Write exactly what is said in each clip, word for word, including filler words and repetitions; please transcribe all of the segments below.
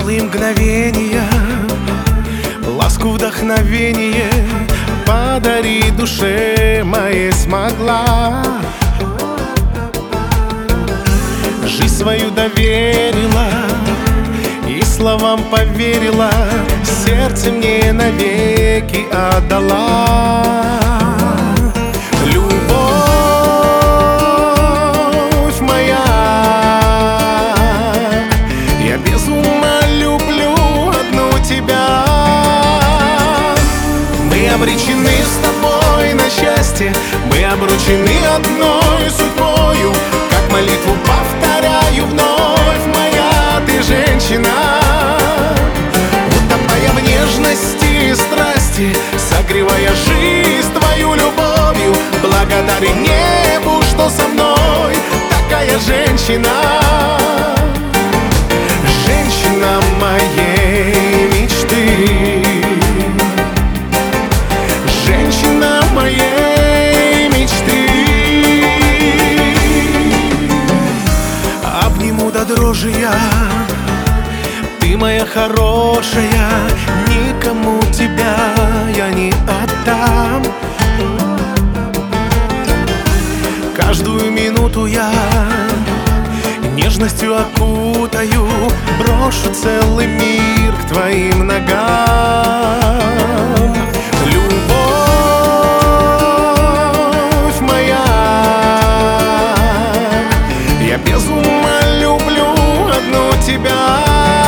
Милые мгновения, ласку, вдохновение подари душе моей смогла. Жизнь свою доверила и словам поверила, сердце мне навеки отдала. Любовь моя, я без ума люблю одну тебя. Мы обречены с тобой на счастье, мы обручены одной судьбою. Как молитву повторяю вновь, моя ты женщина. Утопая в нежности и страсти, согревая жизнь твою любовью, благодарен небу, что со мной такая женщина. Женщина моей мечты, женщина моей мечты. Обниму до дрожи я, ты моя хорошая, никому тебя я не отдам. Каждую минуту я нежностью окутаю, брошу целый мир к твоим ногам. Любовь моя, я без ума люблю одну тебя.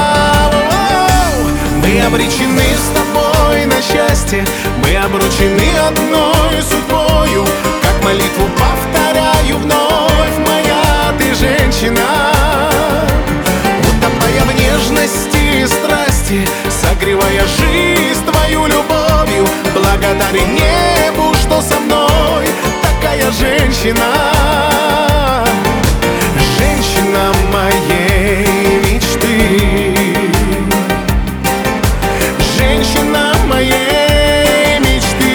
Мы обречены с тобой на счастье, мы обручены одной судьбою. Как молитву повторяю вновь, моя ты женщина. Утопая в нежности и страсти, согревая жизнь твою любовью, благодарен небу, что со мной такая женщина. Женщина моей мечты, женщина моей мечты.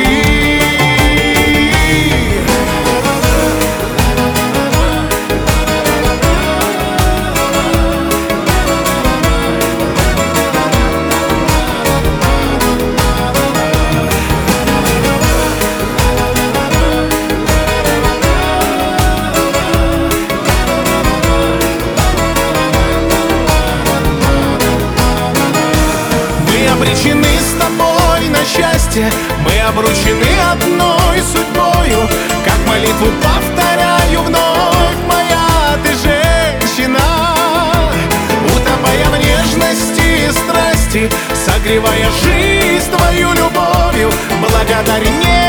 Обречены с тобой на счастье, мы обручены одной судьбою. Как молитву повторяю вновь, моя ты женщина. Утопая в нежности и страсти, согревая жизнь твою любовью, благодарен небу,